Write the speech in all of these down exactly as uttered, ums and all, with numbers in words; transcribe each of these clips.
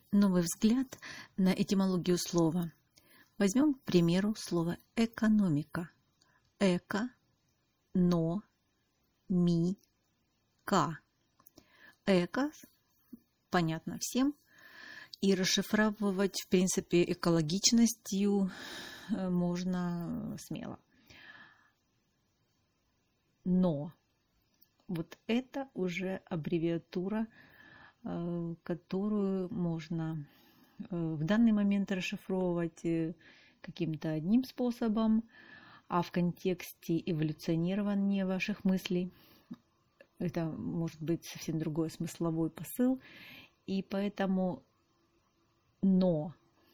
Новый взгляд на этимологию слова. Возьмем, к примеру, слово экономика. Эко, но, ми, ка. Эко понятно всем, и расшифровывать, в принципе, экологичностью можно смело. Но вот это уже аббревиатура, которую можно в данный момент расшифровывать каким-то одним способом, а в контексте эволюционирования ваших мыслей это может быть совсем другой смысловой посыл. И поэтому «но»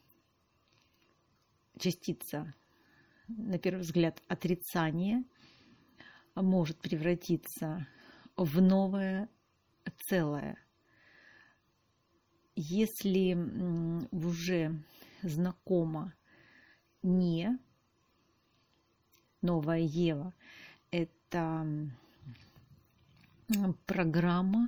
частица, на первый взгляд, отрицание может превратиться в новое целое. Если уже знакомо «не», новая Ева – это программа,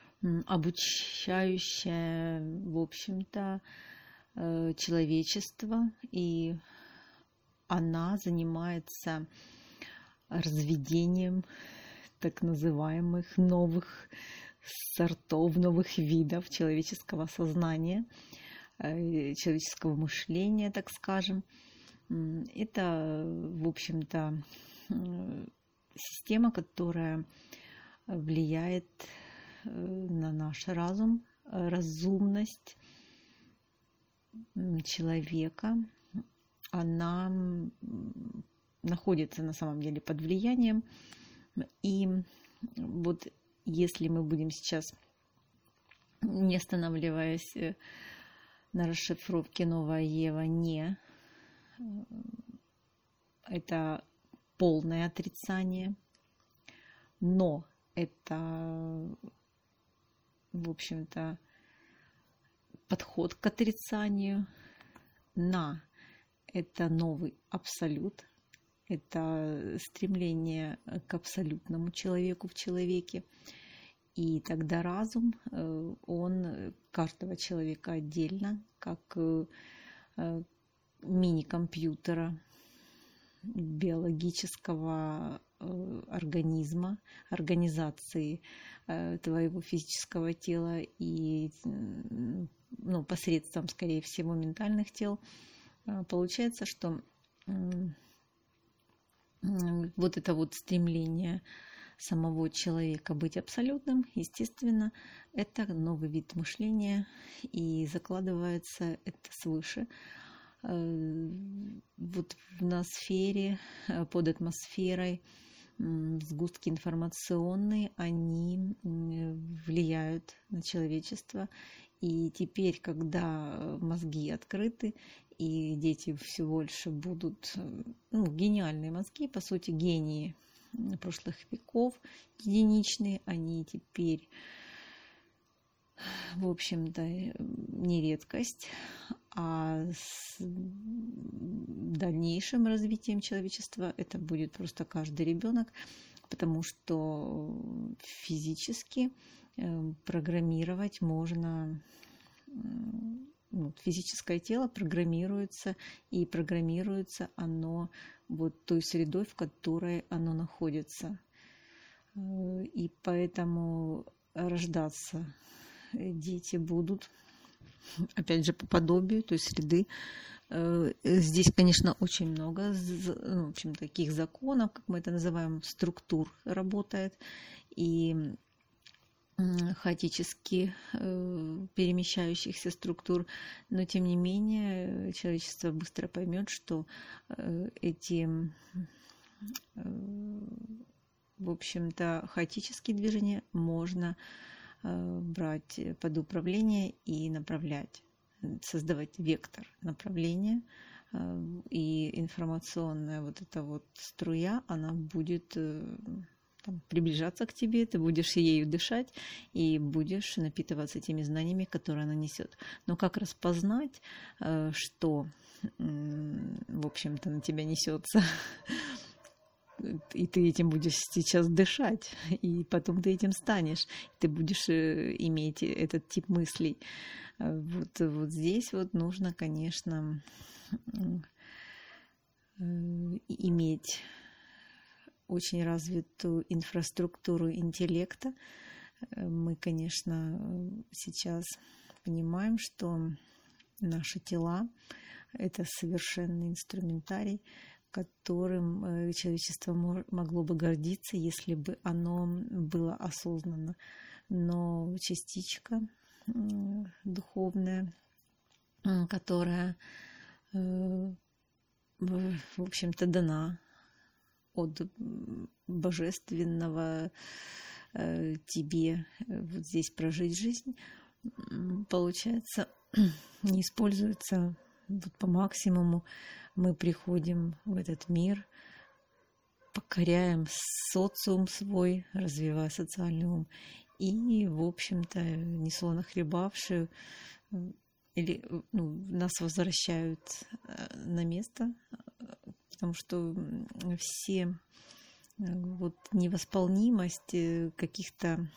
обучающая, в общем-то, человечество, и она занимается разведением так называемых новых сортов, новых видов человеческого сознания, человеческого мышления, так скажем. Это, в общем-то, система, которая влияет на наш разум, разумность человека. Она находится на самом деле под влиянием. И вот если мы будем сейчас, не останавливаясь на расшифровке «новая Ева», «не», это полное отрицание, «но» это, в общем-то, подход к отрицанию, «на» это новый абсолют, это стремление к абсолютному человеку в человеке. И тогда разум, он каждого человека отдельно, как мини-компьютера, биологического организма, организации твоего физического тела и, ну, посредством, скорее всего, ментальных тел, получается, что вот это вот стремление самого человека быть абсолютным, естественно, это новый вид мышления, и закладывается это свыше. Вот в ноосфере, под атмосферой, сгустки информационные, они влияют на человечество. И теперь, когда мозги открыты, и дети все больше будут, ну, гениальные мозги, по сути, гении прошлых веков, единичные, они теперь, в общем-то, не редкость, а с дальнейшим развитием человечества это будет просто каждый ребенок, потому что физически программировать можно, ну, физическое тело программируется, и программируется оно вот той средой, в которой оно находится. И поэтому рождаться дети будут, опять же, по подобию той среды. Здесь, конечно, очень много, в общем, таких законов, как мы это называем, структур работает, и хаотически перемещающихся структур, но тем не менее человечество быстро поймет, что эти, в общем-то, хаотические движения можно брать под управление и направлять, создавать вектор направления, и информационная вот эта вот струя, она будет там приближаться к тебе, ты будешь ею дышать и будешь напитываться теми знаниями, которые она несет. Но как распознать, что, в общем-то, на тебя несется? и ты этим будешь сейчас дышать, и потом ты этим станешь, ты будешь иметь этот тип мыслей. Вот, вот здесь вот нужно, конечно, иметь очень развитую инфраструктуру интеллекта. Мы, конечно, сейчас понимаем, что наши тела – это совершенный инструментарий, которым человечество могло бы гордиться, если бы оно было осознанно. Но частичка духовная, которая, в общем-то, дана от божественного тебе вот здесь прожить жизнь, получается, не используется вот по максимуму. Мы приходим в этот мир, покоряем социум свой, развивая социальный ум, и, в общем-то, несловно хлебавшие, или ну, нас возвращают на место, потому что все вот невосполнимость каких-то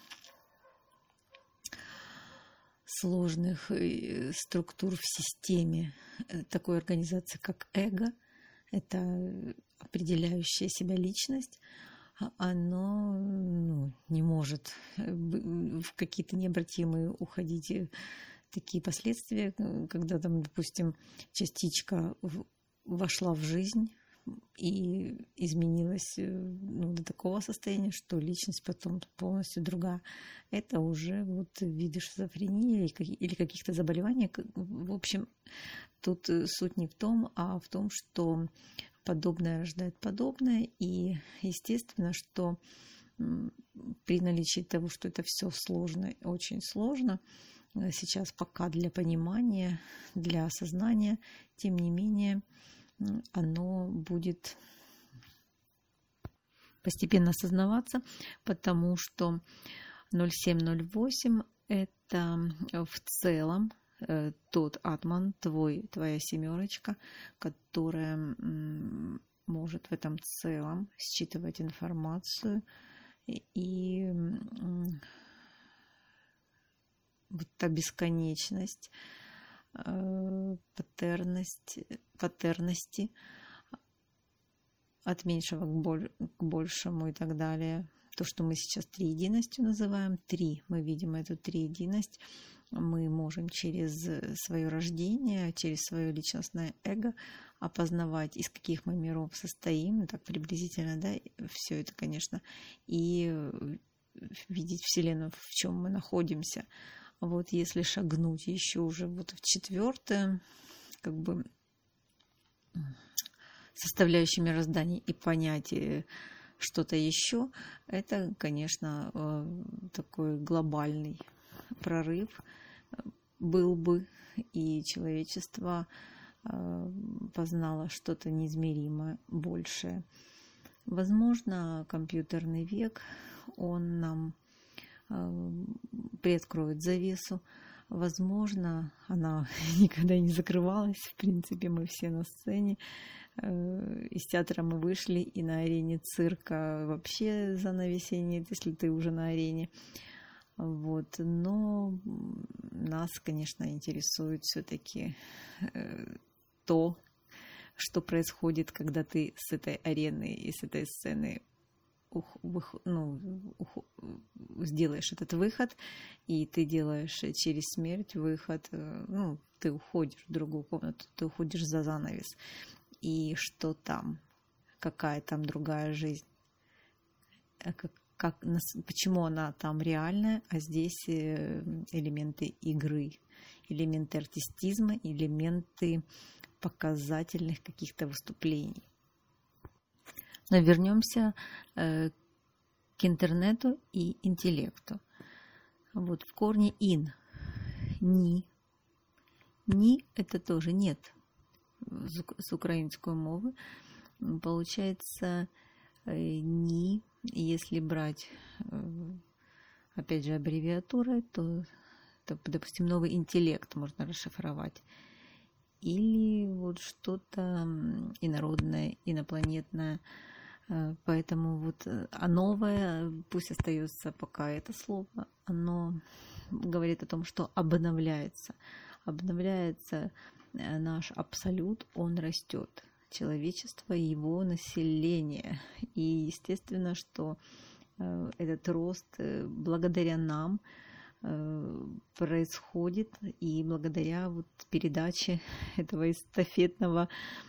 сложных структур в системе такой организации, как эго, это определяющая себя личность, оно ну, не может в какие-то необратимые уходить такие последствия, когда там, допустим, частичка вошла в жизнь и изменилась ну, до такого состояния, что личность потом полностью другая. Это уже вот виды шизофрении или каких-то заболеваний. В общем, тут суть не в том, а в том, что подобное рождает подобное. И естественно, что при наличии того, что это все сложно, очень сложно, сейчас пока для понимания, для осознания, тем не менее, оно будет постепенно осознаваться, потому что ноль семь ноль восемь – это в целом тот атман, твой, твоя семерочка, которая может в этом целом считывать информацию и вот та бесконечность, паттерность, паттерности от меньшего к, боль, к большему и так далее. То, что мы сейчас триединостью называем, три, мы видим эту триединость, мы можем через свое рождение, через свое личностное эго опознавать, из каких мы миров состоим, так приблизительно, да, все это, конечно, и видеть Вселенную, в чем мы находимся. Вот если шагнуть еще уже вот в четвертое, как бы составляющее мироздания и понять что-то еще, это, конечно, такой глобальный прорыв был бы, и человечество познало что-то неизмеримо большее. Возможно, компьютерный век, он нам приоткроет завесу. Возможно, она никогда не закрывалась. В принципе, мы все на сцене. Из театра мы вышли, и на арене цирка вообще занавеси нет, если ты уже на арене. Вот. Но нас, конечно, интересует все-таки то, что происходит, когда ты с этой арены и с этой сцены ну, сделаешь этот выход, и ты делаешь через смерть выход, ну, ты уходишь в другую комнату, ты уходишь за занавес. И что там? Какая там другая жизнь? Как, как, почему она там реальная, а здесь элементы игры, элементы артистизма, элементы показательных каких-то выступлений. Но вернемся э, к интернету и интеллекту. Вот в корне ин. Ни. Ни – это тоже нет. С украинской мовы получается э, ни. Если брать, э, опять же, аббревиатурой, то, то, допустим, новый интеллект можно расшифровать. Или вот что-то инородное, инопланетное, Поэтому вот, а новое, пусть остается пока это слово, оно говорит о том, что обновляется. Обновляется наш абсолют, он растет. Человечество, его население. И естественно, что этот рост благодаря нам происходит, и благодаря вот передаче этого эстафетного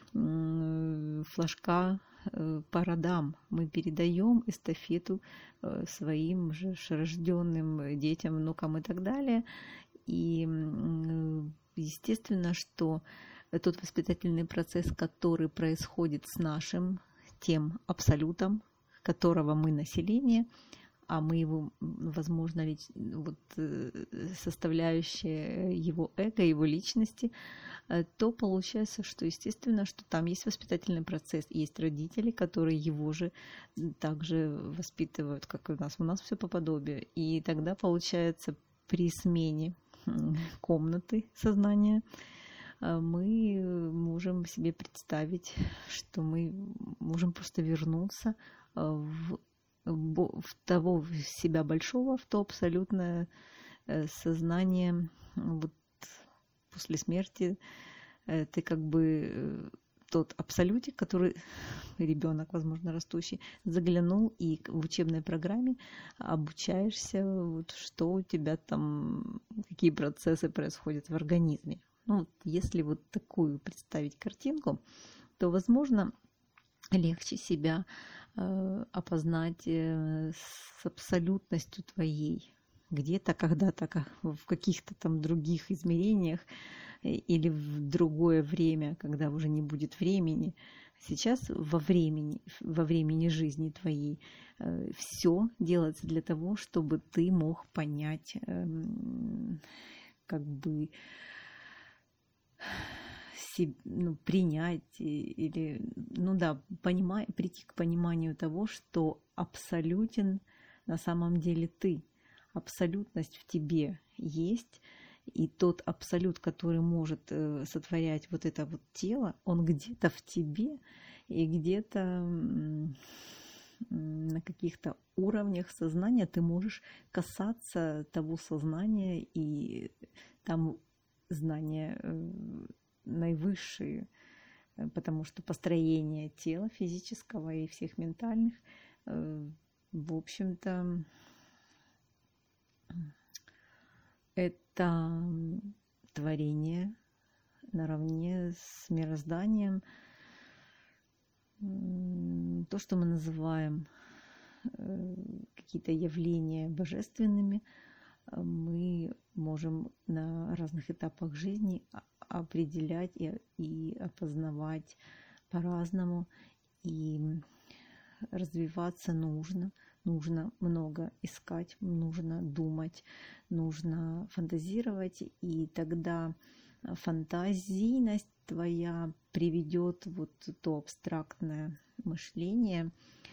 флажка по родам мы передаем эстафету своим же рожденным детям, внукам и так далее. И естественно, что тот воспитательный процесс, который происходит с нашим тем абсолютом, которого мы население, а мы его, возможно, вот, составляющая его эго, его личности, то получается, что естественно, что там есть воспитательный процесс, есть родители, которые его же также воспитывают, как и у нас. У нас все по подобию. И тогда получается при смене комнаты сознания мы можем себе представить, что мы можем просто вернуться в в того себя большого, в то абсолютное сознание. Вот после смерти ты как бы тот абсолютик, который ребенок, возможно, растущий, заглянул и в учебной программе обучаешься, вот, что у тебя там, какие процессы происходят в организме. Ну, если вот такую представить картинку, то, возможно, легче себя э, опознать э, с абсолютностью твоей. Где-то, когда-то, в каких-то там других измерениях э, или в другое время, когда уже не будет времени. Сейчас во времени, во времени жизни твоей э, все делается для того, чтобы ты мог понять, э, как бы ну, принять или, ну да, понимать, прийти к пониманию того, что абсолютен на самом деле ты. Абсолютность в тебе есть, и тот абсолют, который может сотворять вот это вот тело, он где-то в тебе и где-то на каких-то уровнях сознания ты можешь касаться того сознания, и там знания наивысшие, потому что построение тела физического и всех ментальных, в общем-то, это творение наравне с мирозданием, то, что мы называем какие-то явления божественными, мы можем на разных этапах жизни определять и, и опознавать по-разному. И развиваться нужно. Нужно много искать, нужно думать, нужно фантазировать. И тогда фантазийность твоя приведет вот то абстрактное мышление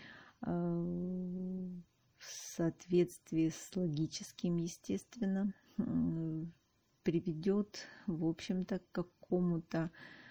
в соответствии с логическим, естественно, приведет, в общем-то, к какому-то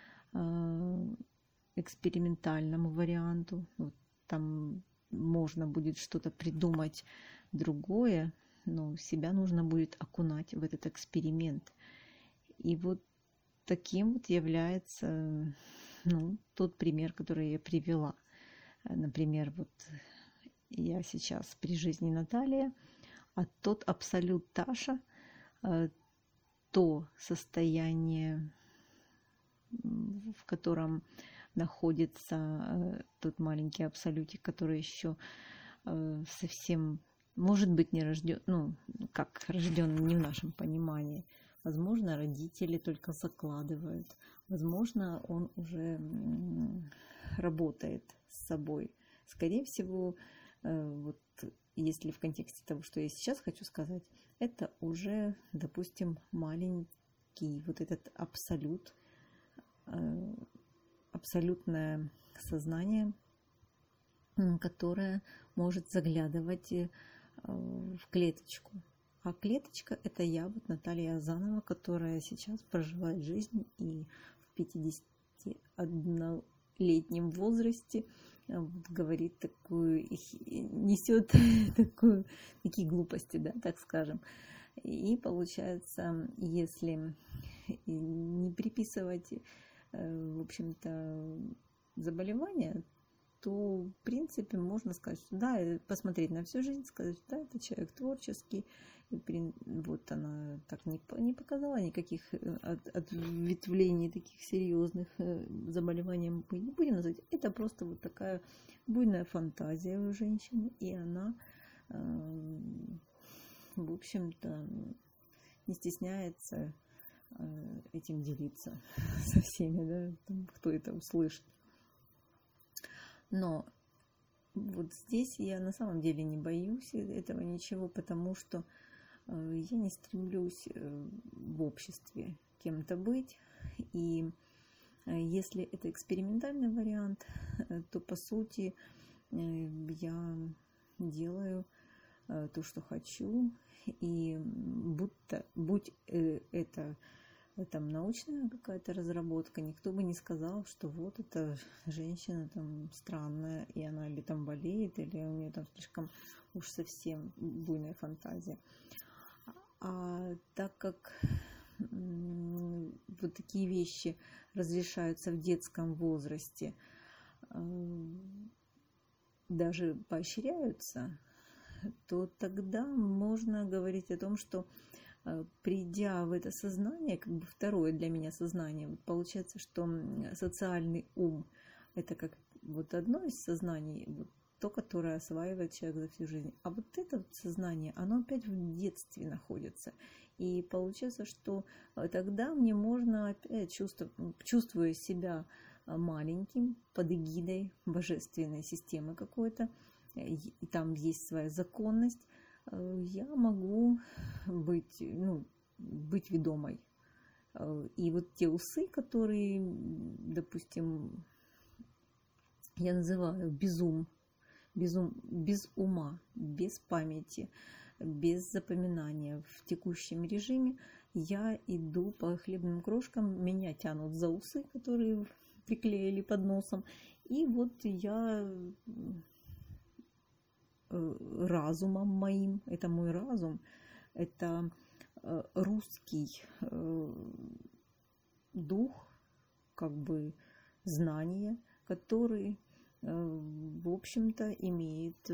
экспериментальному варианту. Вот там можно будет что-то придумать другое, но себя нужно будет окунать в этот эксперимент. И вот таким вот является, ну, тот пример, который я привела. Например, вот я сейчас при жизни Наталья, а тот абсолют Таша, то состояние, в котором находится тот маленький абсолютик, который еще совсем, может быть, не рожден, ну, как рожден не в нашем понимании. Возможно, родители только закладывают. Возможно, он уже работает с собой. Скорее всего, вот если в контексте того, что я сейчас хочу сказать, это уже, допустим, маленький вот этот абсолют, абсолютное сознание, которое может заглядывать в клеточку. А клеточка – это я, вот Наталья Азанова, которая сейчас проживает жизнь и в пятидесяти летнем возрасте вот, говорит такую, несет такую, такие глупости, да, так скажем. И получается, если не приписывать, в общем-то, заболевания, то, в принципе, можно сказать, что да, посмотреть на всю жизнь, сказать, что да, это человек творческий, и вот она так не, не показала никаких от, ответвлений таких серьезных заболеваний, мы не будем называть. Это просто вот такая буйная фантазия у женщины, и она, в общем-то, не стесняется этим делиться со всеми, да, кто это услышит. Но вот здесь я на самом деле не боюсь этого ничего, потому что я не стремлюсь в обществе кем-то быть. И если это экспериментальный вариант, то по сути я делаю то, что хочу. И будто, будь это там научная какая-то разработка, никто бы не сказал, что вот эта женщина там странная, и она или там болеет, или у нее там слишком уж совсем буйная фантазия. А так как вот такие вещи разрешаются в детском возрасте, даже поощряются, то тогда можно говорить о том, что придя в это сознание, как бы второе для меня сознание, вот получается, что социальный ум – это как вот одно из сознаний, вот то, которое осваивает человек за всю жизнь. А вот это вот сознание, оно опять в детстве находится. И получается, что тогда мне можно опять, чувствовать, чувствуя себя маленьким, под эгидой божественной системы какой-то, и там есть своя законность, я могу быть, ну, быть ведомой. И вот те усы, которые, допустим, я называю безум, безум, без ума, без памяти, без запоминания в текущем режиме, я иду по хлебным крошкам, меня тянут за усы, которые приклеили под носом, и вот я разумом моим, это мой разум, это русский дух, как бы знание, который, в общем-то, имеет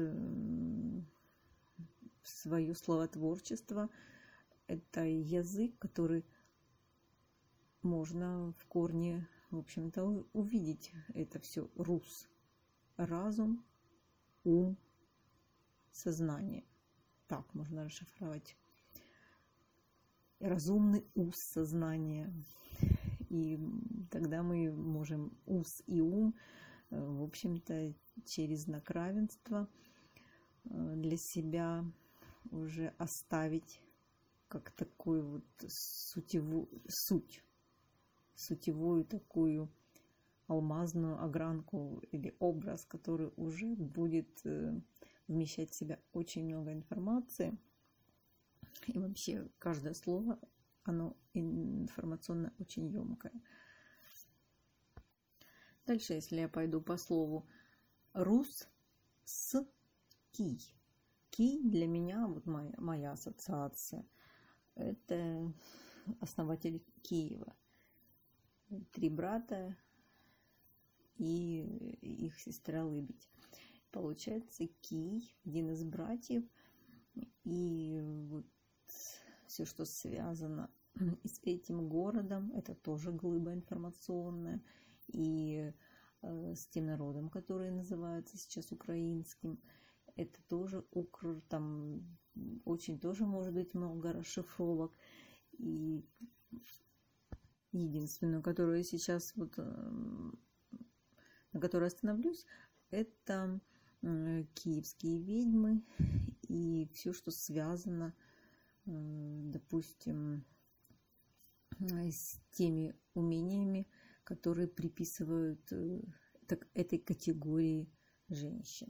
свое словотворчество. Это язык, который можно в корне, в общем-то, увидеть. Это все рус, разум, ум, сознание. Так можно расшифровать. Разумный ус сознания. И тогда мы можем ус и ум, в общем-то, через знак равенства для себя уже оставить как такую вот сутевую, суть, сутевую такую алмазную огранку или образ, который уже будет вмещать в себя очень много информации. И вообще каждое слово, оно информационно очень емкое. Дальше, если я пойду по слову рус с ки. Ки для меня, вот моя, моя ассоциация, это основатель Киева. Три брата и их сестра Лыбедь. Получается, Кий, один из братьев, и вот все, что связано с этим городом, это тоже глыба информационная, и э, с тем народом, который называется сейчас украинским, это тоже укр, там очень тоже может быть много расшифровок, и единственную, которую я сейчас вот, на которой остановлюсь, это киевские ведьмы и все, что связано, допустим, с теми умениями, которые приписывают этой категории женщин.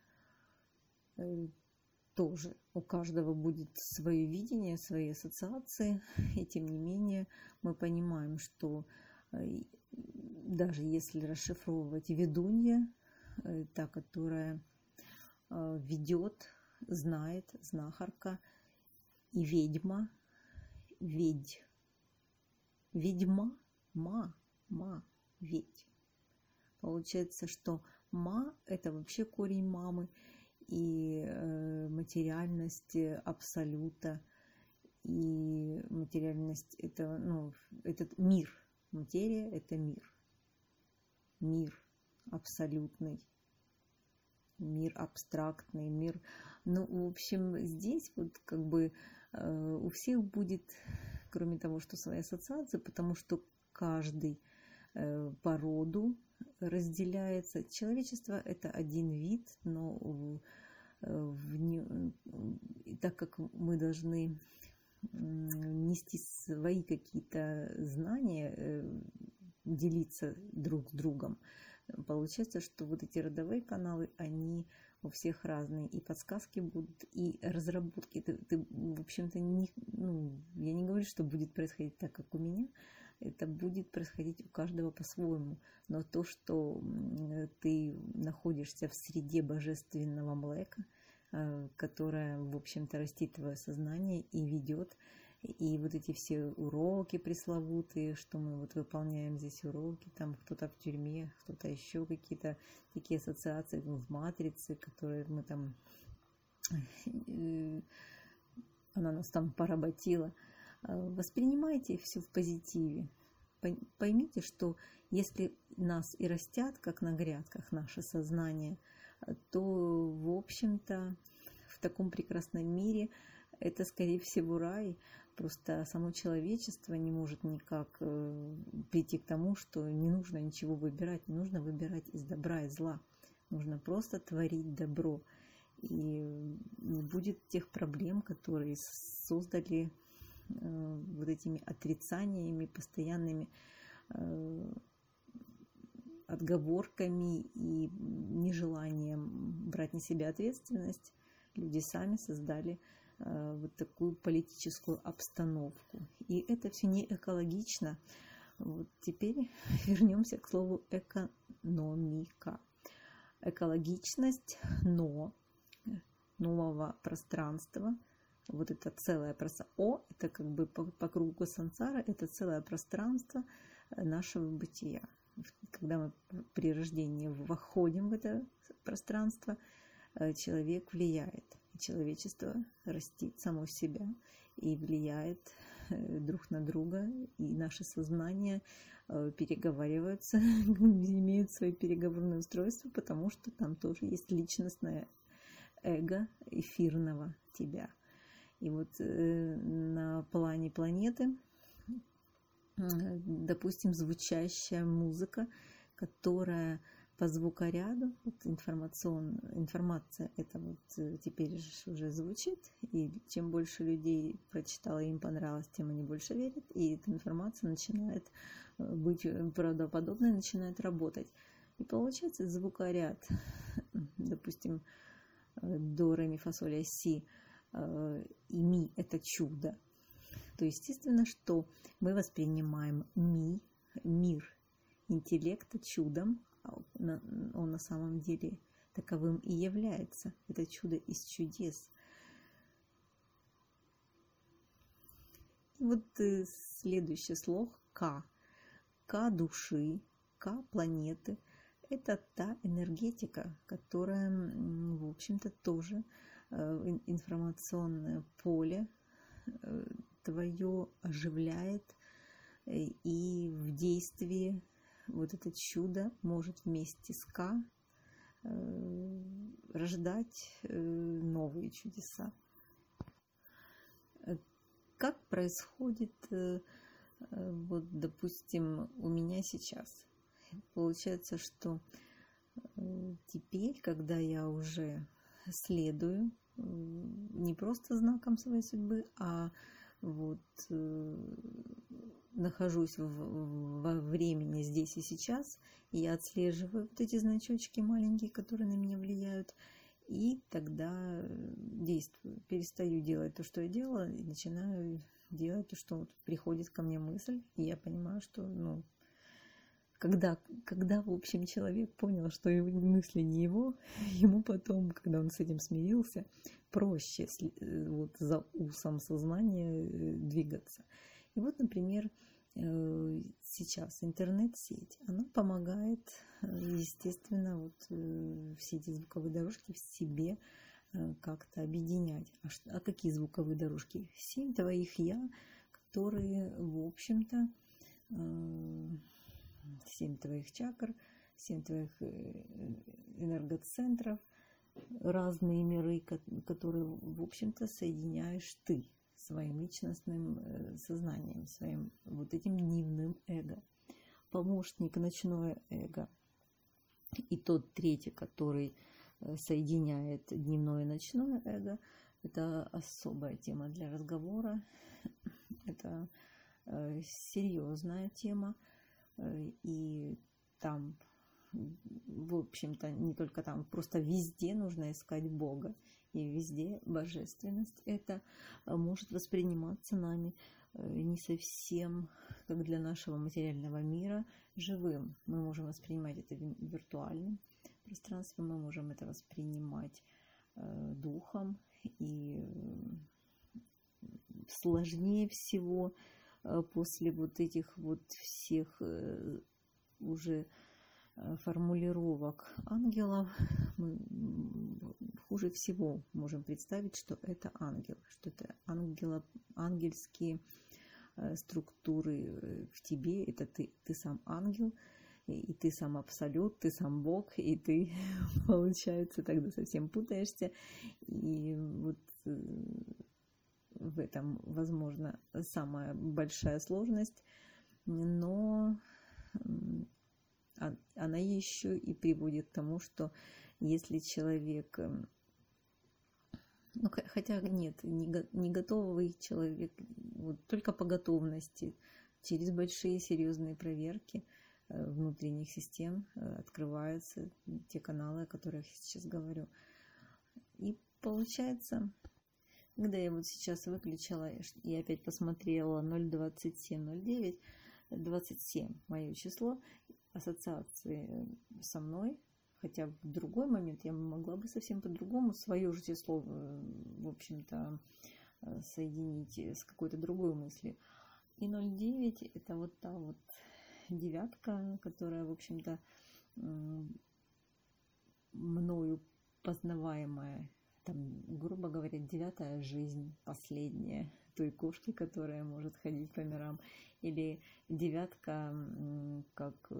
Тоже у каждого будет свое видение, свои ассоциации, и тем не менее мы понимаем, что Даже если расшифровывать ведунья, та, которая ведет, знает, знахарка, и ведьма, ведь, ведьма, ма, ма, ведь. Получается, что ма – это вообще корень мамы, и э, материальность абсолюта, и материальность – это, ну, этот мир. Материя – это мир. Мир абсолютный, мир абстрактный, мир… Ну, в общем, здесь вот как бы э, у всех будет, кроме того, что свои ассоциации, потому что каждый э, по роду разделяется. Человечество – это один вид, но в, в, так как мы должны нести свои какие-то знания, делиться друг с другом, получается, что вот эти родовые каналы, они у всех разные, и подсказки будут, и разработки. Ты, ты в общем-то, не, ну, я не говорю, что будет происходить так, как у меня, это будет происходить у каждого по-своему. Но то, что ты находишься в среде божественного млека, которая, в общем-то, растит твое сознание и ведет, и вот эти все уроки пресловутые, что мы вот выполняем здесь уроки, там кто-то в тюрьме, кто-то еще какие-то такие ассоциации в матрице, которые мы там, она нас там поработила. Воспринимайте все в позитиве. Поймите, что если нас и растят, как на грядках, наше сознание, то, в общем-то, в таком прекрасном мире это, скорее всего, рай. Просто само человечество не может никак прийти к тому, что не нужно ничего выбирать, не нужно выбирать из добра и зла. Нужно просто творить добро. И не будет тех проблем, которые создали вот этими отрицаниями, постоянными отговорками и нежеланием брать на себя ответственность. Люди сами создали вот такую политическую обстановку. И это все не экологично. Вот теперь вернемся к слову экономика. Экологичность, но нового пространства. Вот это целое пространство. О, это как бы по, по кругу сансара, это целое пространство нашего бытия. Когда мы при рождении входим в это пространство, человек влияет. Человечество растит само себя и влияет друг на друга, и наше сознание переговариваются, имеют свои переговорные устройства, потому что там тоже есть личностное эго эфирного тебя. И вот на плане планеты, допустим, звучащая музыка, которая по звукоряду, вот информацион, информация это вот теперь уже звучит, и чем больше людей прочитала и им понравилось, тем они больше верят, и эта информация начинает быть правдоподобной, начинает работать. И получается звукоряд, допустим, до, ре, ми, фа, соль, ля, си, и ми – это чудо, то естественно, что мы воспринимаем ми, мир интеллекта чудом, он на самом деле таковым и является. Это чудо из чудес. И вот следующий слог К. К души, К планеты. Это та энергетика, которая, в общем-то, тоже информационное поле твое оживляет, и в действии вот это чудо может вместе с К рождать новые чудеса. Как происходит, вот, допустим, у меня сейчас? Получается, что теперь, когда я уже следую не просто знаком своей судьбы, а вот нахожусь в, во времени здесь и сейчас, и я отслеживаю вот эти значочки маленькие, которые на меня влияют, и тогда действую, перестаю делать то, что я делала, и начинаю делать то, что вот приходит ко мне мысль, и я понимаю, что ну, когда, когда, в общем, человек понял, что его мысли не его, ему потом, когда он с этим смирился, проще вот за усом сознания двигаться. И вот, например, сейчас интернет-сеть, она помогает, естественно, вот все эти звуковые дорожки в себе как-то объединять. А, что, а какие звуковые дорожки? Семь твоих «я», которые, в общем-то, семь твоих чакр, семь твоих энергоцентров, разные миры, которые, в общем-то, соединяешь ты своим личностным сознанием, своим вот этим дневным эго. Помощник ночное эго и тот третий, который соединяет дневное и ночное эго, это особая тема для разговора, это серьезная тема, и там, в общем-то, не только там, просто везде нужно искать Бога, и везде божественность это может восприниматься нами не совсем как для нашего материального мира живым. Мы можем воспринимать это виртуальным пространством, мы можем это воспринимать духом, и сложнее всего после вот этих вот всех уже формулировок ангелов, мы хуже всего можем представить, что это ангел, что это ангело, ангельские структуры в тебе, это ты, ты сам ангел, и ты сам абсолют, ты сам Бог, и ты, получается, тогда совсем путаешься, и вот в этом, возможно, самая большая сложность, но она еще и приводит к тому, что если человек, ну, хотя нет, не готовый человек, вот только по готовности, через большие серьезные проверки внутренних систем открываются те каналы, о которых я сейчас говорю. И получается, когда я вот сейчас выключила и опять посмотрела ноль двадцать семь ноль девять, двадцать семь мое число, ассоциации со мной, хотя в другой момент я могла бы совсем по-другому свое же число, в общем-то, соединить с какой-то другой мыслью. И ноль девять это вот та вот девятка, которая, в общем-то, мною познаваемая, там, грубо говоря, девятая жизнь, последняя той кошки, которая может ходить по мирам, или девятка как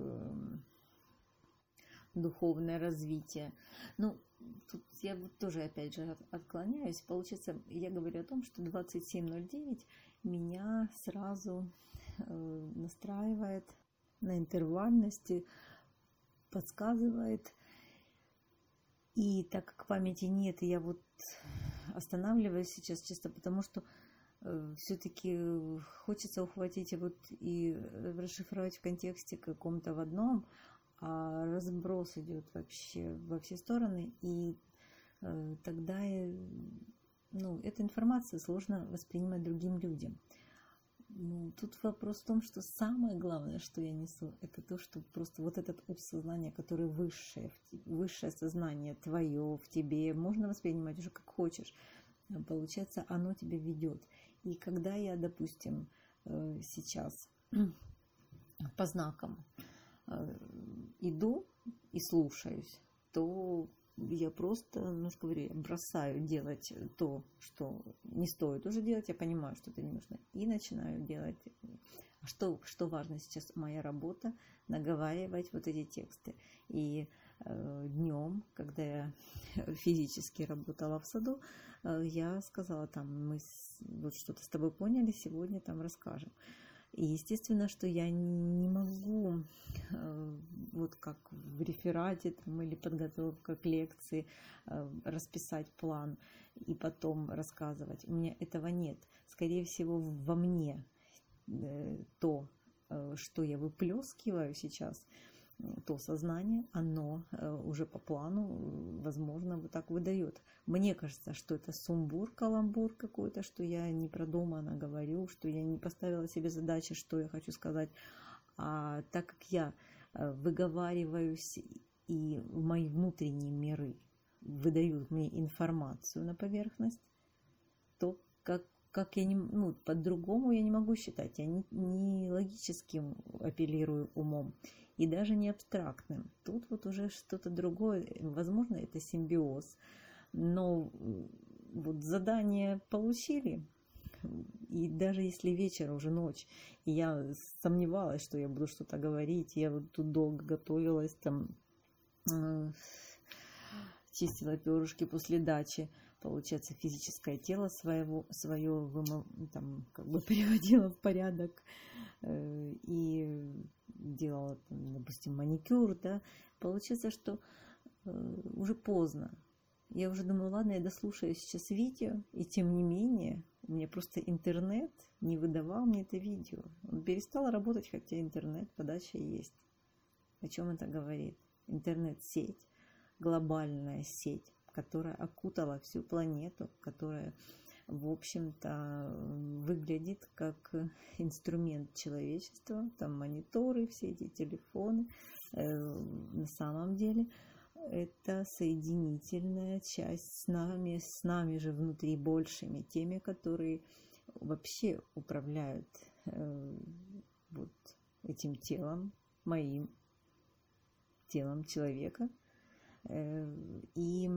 духовное развитие. Ну, тут я вот тоже опять же отклоняюсь. Получается, я говорю о том, что двадцать семь ноль девять меня сразу настраивает на интервальности, подсказывает. И так как памяти нет, я вот останавливаюсь сейчас чисто потому, что э, все-таки хочется ухватить и вот и расшифровать в контексте каком-то в одном, а разброс идет вообще во все стороны, и э, тогда э, ну, эту информацию сложно воспринимать другим людям. Ну, тут вопрос в том, что самое главное, что я несу, это то, что просто вот этот ум сознания, который высшее, высшее сознание твое в тебе, можно воспринимать уже как хочешь. Получается, оно тебя ведет. И когда я, допустим, сейчас по знакам иду и слушаюсь, то я просто, ну, говорю, я бросаю делать то, что не стоит уже делать, я понимаю, что это не нужно, и начинаю делать. Что, что важно сейчас, моя работа, наговаривать вот эти тексты. И э, днем, когда я физически работала в саду, э, я сказала там, мы с, вот что-то с тобой поняли, сегодня там расскажем. И естественно, что я не могу, э, вот как в реферате там, или подготовка к лекции, э, расписать план и потом рассказывать. У меня этого нет. Скорее всего, во мне э, то, э, что я выплескиваю сейчас, то сознание, оно уже по плану, возможно, вот так выдает. Мне кажется, что это сумбур, каламбур какой-то, что я не продуманно говорю, что я не поставила себе задачи, что я хочу сказать. А так как я выговариваюсь, и мои внутренние миры выдают мне информацию на поверхность, то как, как я не, ну, по-другому я не могу считать. Я не, не логическим апеллирую умом и даже не абстрактным. Тут вот уже что-то другое. Возможно, это симбиоз. Но вот задание получили, и даже если вечер, уже ночь, и я сомневалась, что я буду что-то говорить, я вот тут долго готовилась, там э, чистила перышки после дачи, получается, физическое тело своего, свое там, как бы приводила в порядок э, и делала, там, допустим, маникюр, да, получается, что э, уже поздно. Я уже думаю, ладно, я дослушаю сейчас видео, и тем не менее, у меня просто интернет не выдавал мне это видео. Он перестал работать, хотя интернет, подача есть. О чем это говорит? Интернет-сеть, глобальная сеть, которая окутала всю планету, которая, в общем-то, выглядит как инструмент человечества, там мониторы, все эти телефоны. На самом деле это соединительная часть с нами, с нами же внутри большими, теми, которые вообще управляют э, вот этим телом, моим телом человека. Э, и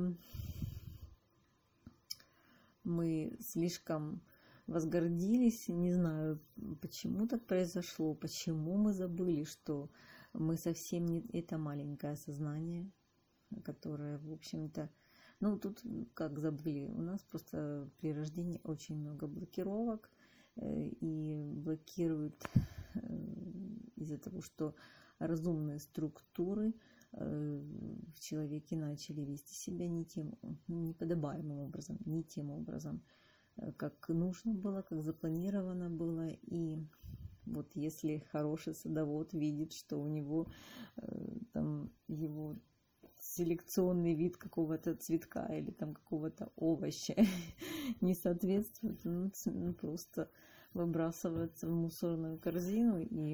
мы слишком возгордились, не знаю, почему так произошло, почему мы забыли, что мы совсем не это маленькое сознание, которая, в общем-то, ну, тут как забыли, у нас просто при рождении очень много блокировок, и блокируют из-за того, что разумные структуры в человеке начали вести себя не тем, неподобаемым образом, не тем образом, как нужно было, как запланировано было. И вот если хороший садовод видит, что у него там его селекционный вид какого-то цветка или там какого-то овоща не соответствует, ну, просто выбрасывается в мусорную корзину и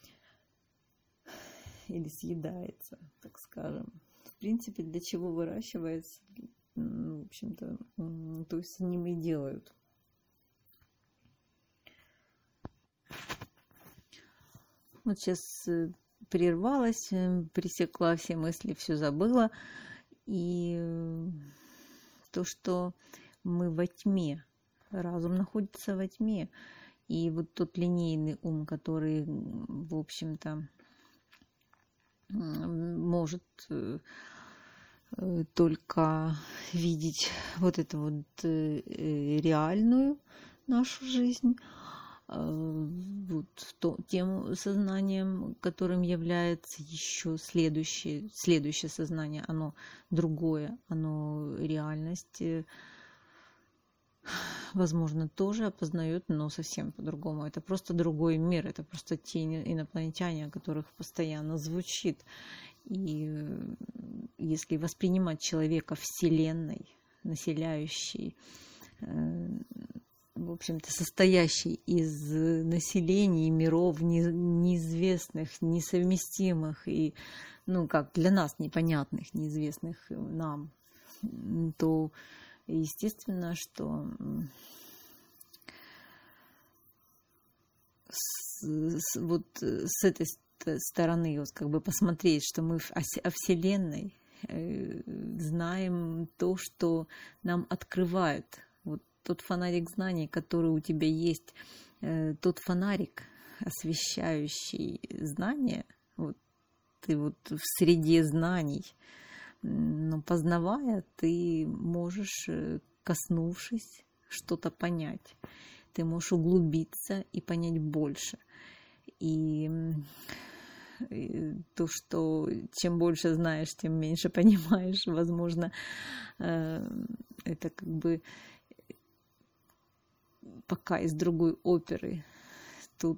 или съедается, так скажем. В принципе, для чего выращивается, ну, в общем-то, то есть с ним и делают. Вот сейчас прервалась, пресекла все мысли, все забыла. И то, что мы во тьме, разум находится во тьме. И вот тот линейный ум, который, в общем-то, может только видеть вот эту вот реальную нашу жизнь, вот то, тем сознанием, которым является еще следующее, следующее сознание, оно другое, оно реальность, возможно, тоже опознает, но совсем по-другому. Это просто другой мир, это просто те инопланетяне, о которых постоянно звучит. И если воспринимать человека Вселенной, населяющей, в общем-то, состоящий из населений миров неизвестных, несовместимых и, ну, как для нас непонятных, неизвестных нам, то естественно, что с, с, вот с этой стороны вот как бы посмотреть, что мы о, о Вселенной э, знаем то, что нам открывают. Вот тот фонарик знаний, который у тебя есть, э, тот фонарик, освещающий знания, вот ты вот в среде знаний, но познавая, ты можешь, коснувшись, что-то понять. Ты можешь углубиться и понять больше. И то, что чем больше знаешь, тем меньше понимаешь, возможно, это как бы пока из другой оперы. Тут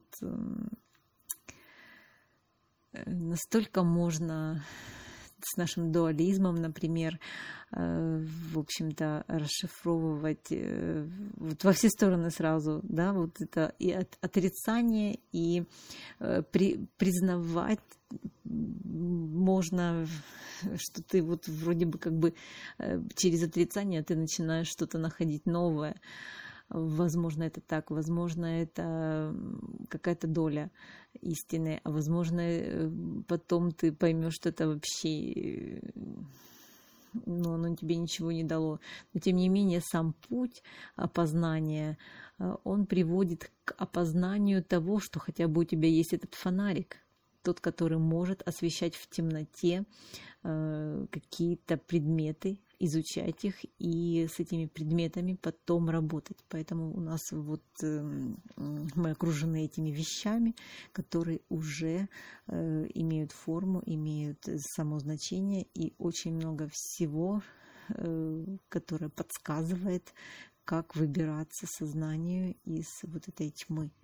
настолько можно с нашим дуализмом, например, в общем-то, расшифровывать вот во все стороны сразу, да, вот это и отрицание, и при, признавать можно, что ты вот вроде бы как бы через отрицание ты начинаешь что-то находить новое. Возможно, это так, возможно, это какая-то доля истины, а возможно, потом ты поймешь, что это вообще, ну, оно тебе ничего не дало. Но, тем не менее, сам путь опознания, он приводит к опознанию того, что хотя бы у тебя есть этот фонарик, тот, который может освещать в темноте э, какие-то предметы, изучать их и с этими предметами потом работать. Поэтому у нас вот э, мы окружены этими вещами, которые уже э, имеют форму, имеют само значение и очень много всего, э, которое подсказывает, как выбираться сознанию из вот этой тьмы.